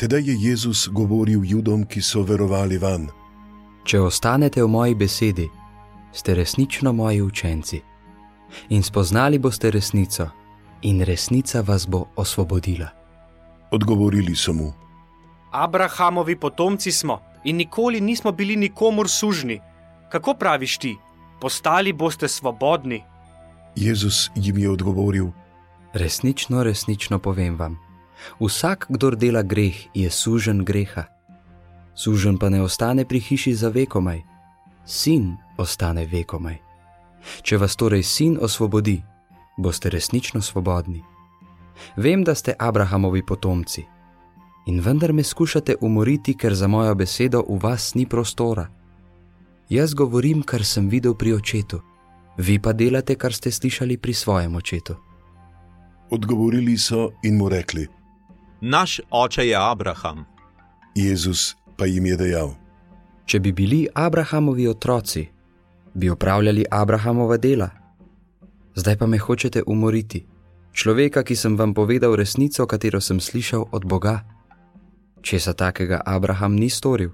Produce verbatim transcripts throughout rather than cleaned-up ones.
Tedaj je Jezus govoril Judom, ki so verovali vanj: Če ostanete v moji besedi, ste resnično moji učenci in spoznali boste resnico in resnica vas bo osvobodila. Odgovorili so mu: Abrahamovi potomci smo in nikoli nismo bili nikomur sužni. Kako praviš ti? Postali boste svobodni. Jezus jim je odgovoril: Resnično, resnično povem vam, vsak, kdor dela greh, je suženj greha. Suženj pa ne ostane pri hiši za vekomaj, sin ostane vekomaj. Če vas torej sin osvobodi, boste resnično svobodni. Vem, da ste Abrahamovi potomci in vendar me skušate umoriti, ker za mojo besedo v vas ni prostora. Jaz govorim, kar sem videl pri očetu, vi pa delate, kar ste slišali pri svojem očetu. Odgovorili so in mu rekli: Naš oče je Abraham. Jezus pa jim je dejal: Če bi bili Abrahamovi otroci, bi opravljali Abrahamova dela. Zdaj pa me hočete umoriti, človeka, ki sem vam povedal resnico, katero sem slišal od Boga. Česa takega Abraham ni storil.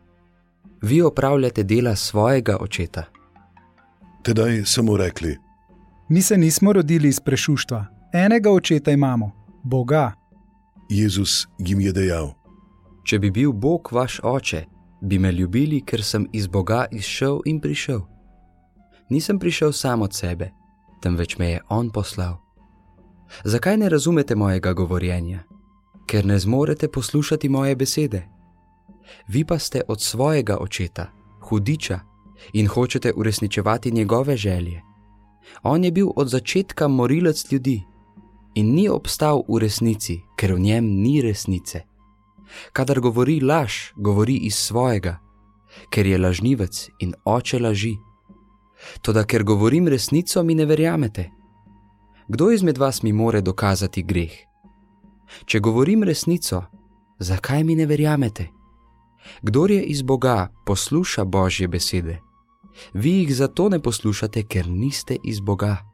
Vi opravljate dela svojega očeta. Tedaj so mu rekli: Mi se nismo rodili iz prešuštva, enega očeta imamo, Boga. Jezus jim je dejal: Če bi bil Bog vaš oče, bi me ljubili, ker sem iz Boga izšel in prišel. Nisem prišel sam od sebe, temveč me je on poslal. Zakaj ne razumete mojega govorjenja? Ker ne zmorete poslušati moje besede. Vi pa ste od svojega očeta, hudiča, in hočete uresničevati njegove želje. On je bil od začetka morilec ljudi in ni obstal v resnici, ker v njem ni resnice. Kadar govori laž, govori iz svojega, ker je lažnivec in oče laži. Toda ker govorim resnico, mi ne verjamete. Kdo izmed vas mi more dokazati greh? Če govorim resnico, zakaj mi ne verjamete? Kdor je iz Boga, posluša Božje besede. Vi jih zato ne poslušate, ker niste iz Boga.